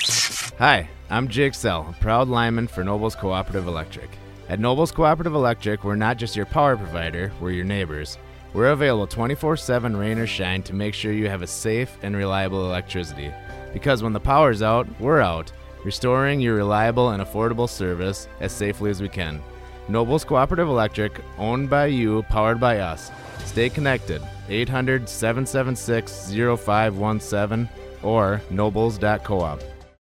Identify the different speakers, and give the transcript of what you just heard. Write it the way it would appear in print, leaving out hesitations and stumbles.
Speaker 1: Hi, I'm Jake Sell, a proud lineman for Nobles Cooperative Electric. At Nobles Cooperative Electric, we're not just your power provider, we're your neighbors. We're available 24/7 rain or shine to make sure you have a safe and reliable electricity. Because when the power's out, we're out, restoring your reliable and affordable service as safely as we can. Nobles Cooperative Electric, owned by you, powered by us. Stay connected, 800-776-0517 or nobles.coop.